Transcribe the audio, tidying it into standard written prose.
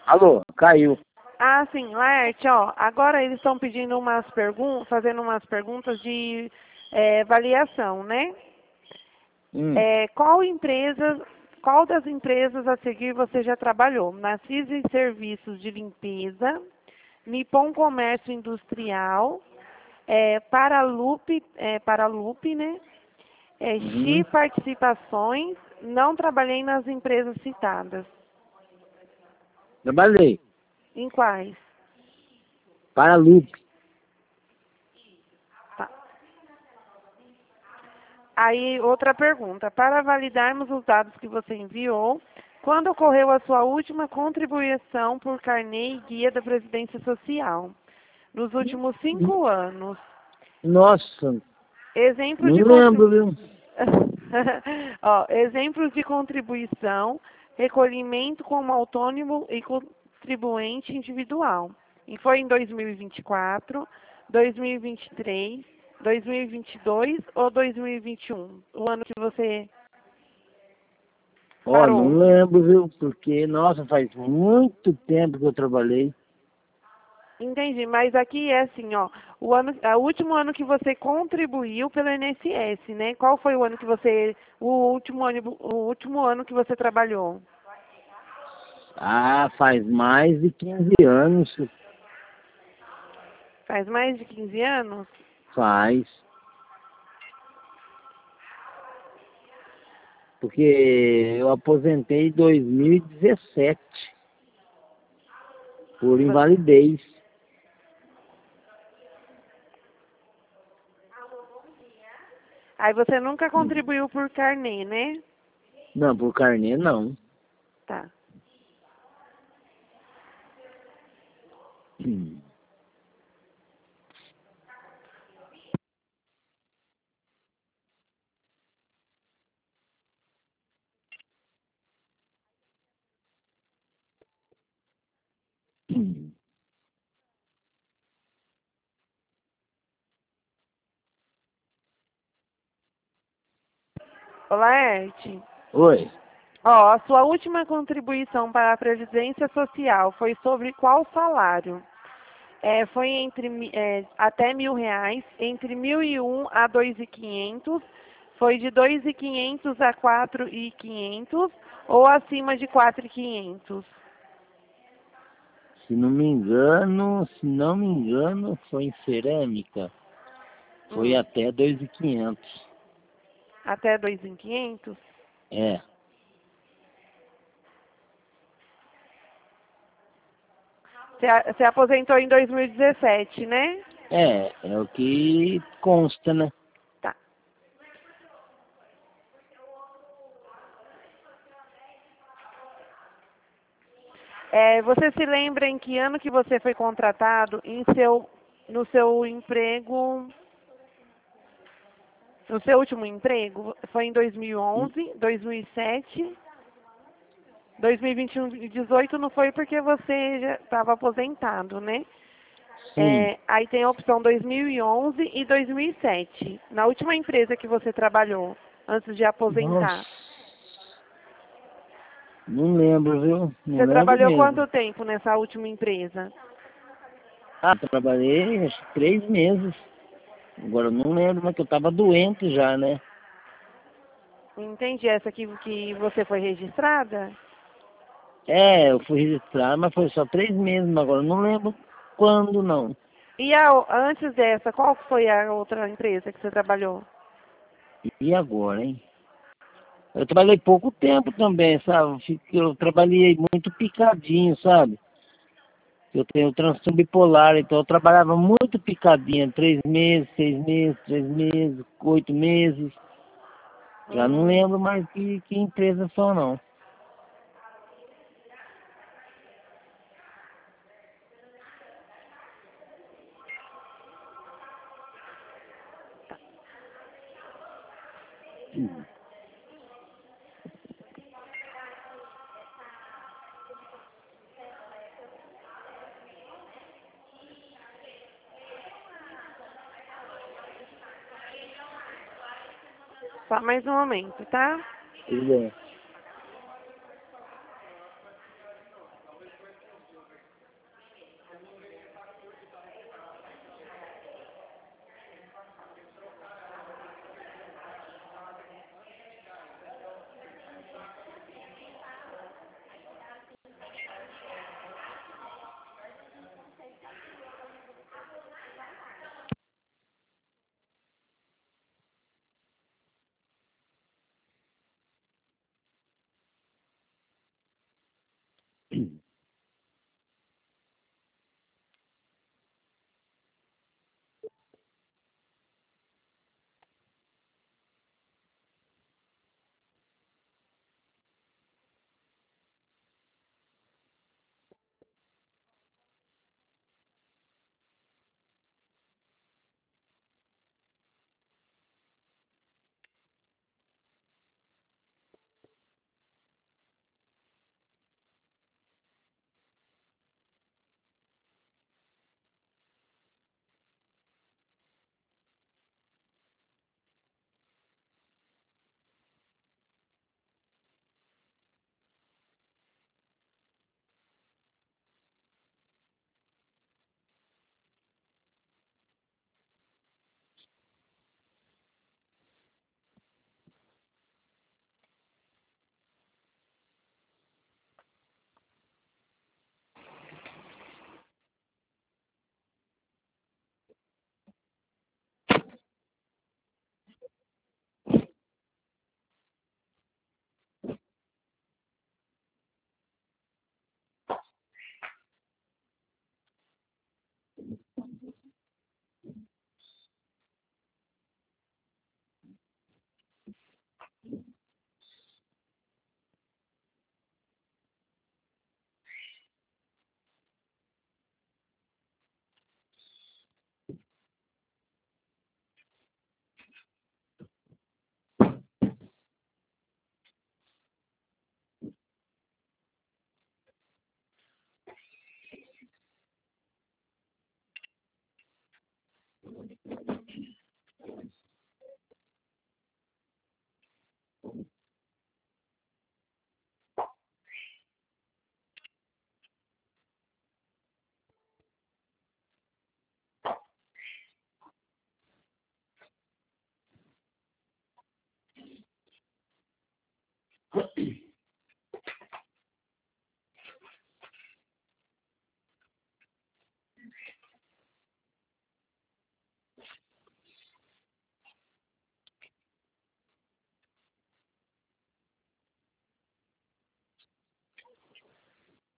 Alô, caiu. Ah, sim, Laerte, ó, agora eles estão pedindo umas perguntas, fazendo umas perguntas de avaliação, né? Qual das empresas a seguir você já trabalhou? Na CIS Serviços de Limpeza, Nippon Comércio Industrial, Paralup, né? Xi Participações, não trabalhei nas empresas citadas. Trabalhei. Em quais? Paralup. Tá. Aí, outra pergunta. Para validarmos os dados que você enviou, quando ocorreu a sua última contribuição por carnê e guia da Previdência Social? Nos últimos 5 anos. Nossa, Exemplo não de lembro, viu? Ó, exemplos de contribuição, recolhimento como autônomo e contribuinte individual. E foi em 2024, 2023, 2022 ou 2021? O ano que você Ó, parou. não lembro, viu? Porque, nossa, faz muito tempo que eu trabalhei. Entendi, mas aqui é assim, ó, o último ano que você contribuiu pelo INSS, né? Qual foi o ano que o último ano que você trabalhou? Ah, faz mais de 15 anos. Faz mais de 15 anos? Faz. Porque eu aposentei em 2017. Por invalidez. Aí você nunca contribuiu por carnê, né? Não, por carnê não. Tá. Hum. Hum. Olá, Erte. Oi. Ó, a sua última contribuição para a Previdência Social foi sobre qual salário? Foi até R$ 1.000, entre 1.001 a 2.500, foi de 2.500 a 4.500 ou acima de 4.500? Se não me engano, foi em cerâmica. Foi até 2.500. Até 2.500? É. Você aposentou em 2017, né? É o que consta, né? Tá. Você se lembra em que ano que você foi contratado no seu emprego, no seu último emprego? Foi em 2011, 2007, 2021 e 2018 não foi porque você já estava aposentado, né? Sim. Aí tem a opção 2011 e 2007. Na última empresa que você trabalhou, antes de aposentar. Nossa. Não lembro, viu? Não Você lembro trabalhou mesmo. quanto tempo nessa última empresa? Ah, trabalhei acho que 3 meses. Agora eu não lembro, mas que eu tava doente já, né? Entendi. Essa aqui que você foi registrada? É, eu fui registrar, mas foi só 3 meses, mas agora eu não lembro quando, não. E antes dessa, qual foi a outra empresa que você trabalhou? E agora, hein? Eu trabalhei pouco tempo também, sabe? Eu trabalhei muito picadinho, sabe? Eu tenho transtorno bipolar, então eu trabalhava muito picadinho, 3 meses, 6 meses, 3 meses, 8 meses. Já não lembro mais que empresa são, não. Só mais um momento, tá? Tudo bem.